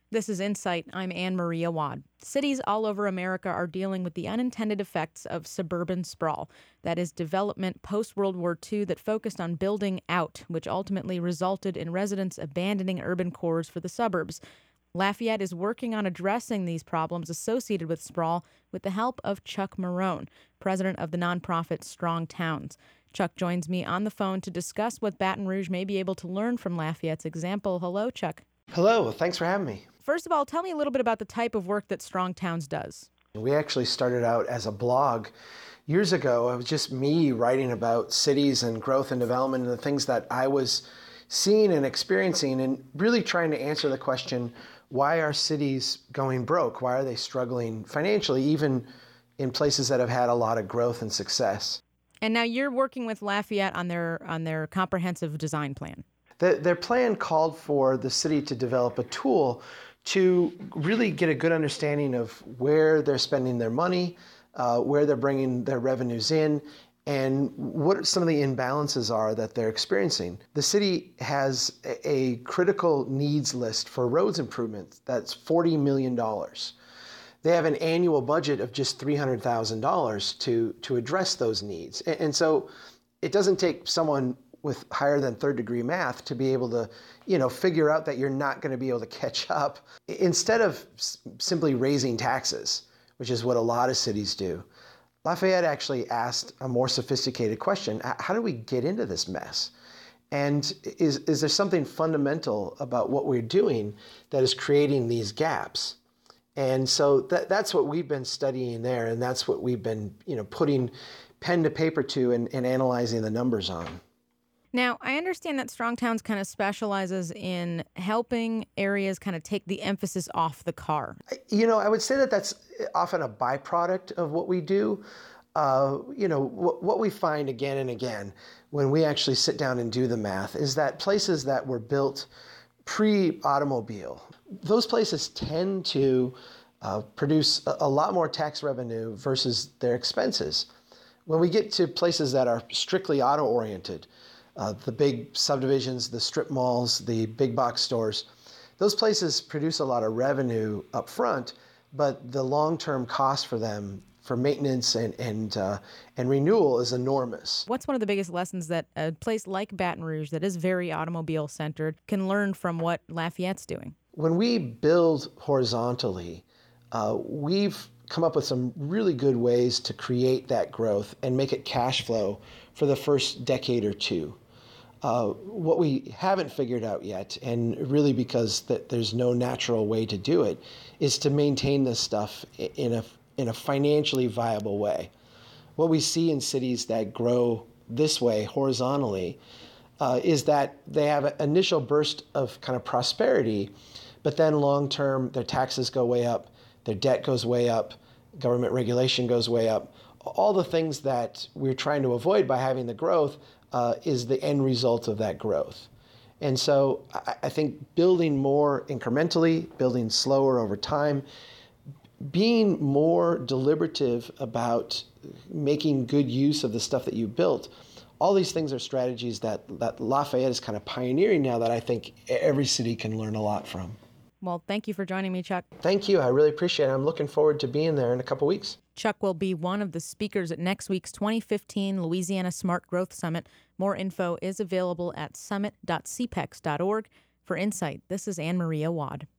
This is Insight. I'm Anne Maria Wad. Cities all over America are dealing with the unintended effects of suburban sprawl. That is development post-World War II that focused on building out, which ultimately resulted in residents abandoning urban cores for the suburbs. Lafayette is working on addressing these problems associated with sprawl with the help of Chuck Marohn, president of the nonprofit Strong Towns. Chuck joins me on the phone to discuss what Baton Rouge may be able to learn from Lafayette's example. Hello, Chuck. Hello, thanks for having me. First of all, tell me a little bit about the type of work that Strong Towns does. We actually started out as a blog years ago. It was just me writing about cities and growth and development and the things that I was seeing and experiencing, and really trying to answer the question, why are cities going broke? Why are they struggling financially, even in places that have had a lot of growth and success? And now you're working with Lafayette on their comprehensive design plan. Their plan called for the city to develop a tool to really get a good understanding of where they're spending their money, where they're bringing their revenues in, and what some of the imbalances are that they're experiencing. The city has a critical needs list for roads improvements that's $40 million. They have an annual budget of just $300,000 to address those needs. And so it doesn't take someone with higher than third degree math to be able to, figure out that you're not going to be able to catch up. Instead of simply raising taxes, which is what a lot of cities do, Lafayette actually asked a more sophisticated question. How do we get into this mess? And is there something fundamental about what we're doing that is creating these gaps? And so that's what we've been studying there, and that's what we've been, putting pen to paper to and analyzing the numbers on. Now, I understand that Strong Towns kind of specializes in helping areas kind of take the emphasis off the car. I would say that that's often a byproduct of what we do. What we find again and again when we actually sit down and do the math is that places that were built pre-automobile, those places tend to produce a lot more tax revenue versus their expenses. When we get to places that are strictly auto-oriented, the big subdivisions, the strip malls, the big box stores, those places produce a lot of revenue up front, but the long-term cost for them for maintenance and renewal is enormous. What's one of the biggest lessons that a place like Baton Rouge that is very automobile-centered can learn from what Lafayette's doing? When we build horizontally, we've come up with some really good ways to create that growth and make it cash flow for the first decade or two. What we haven't figured out yet, and really because there's no natural way to do it, is to maintain this stuff in a financially viable way. What we see in cities that grow this way horizontally is that they have an initial burst of kind of prosperity, but then long term their taxes go way up, their debt goes way up, government regulation goes way up. All the things that we're trying to avoid by having the growth is the end result of that growth. And so I think building more incrementally, building slower over time, being more deliberative about making good use of the stuff that you built, all these things are strategies that Lafayette is kind of pioneering now that I think every city can learn a lot from. Well, thank you for joining me, Chuck. Thank you. I really appreciate it. I'm looking forward to being there in a couple weeks. Chuck will be one of the speakers at next week's 2015 Louisiana Smart Growth Summit. More info is available at summit.cpex.org. For Insight, this is Anne Maria Wad.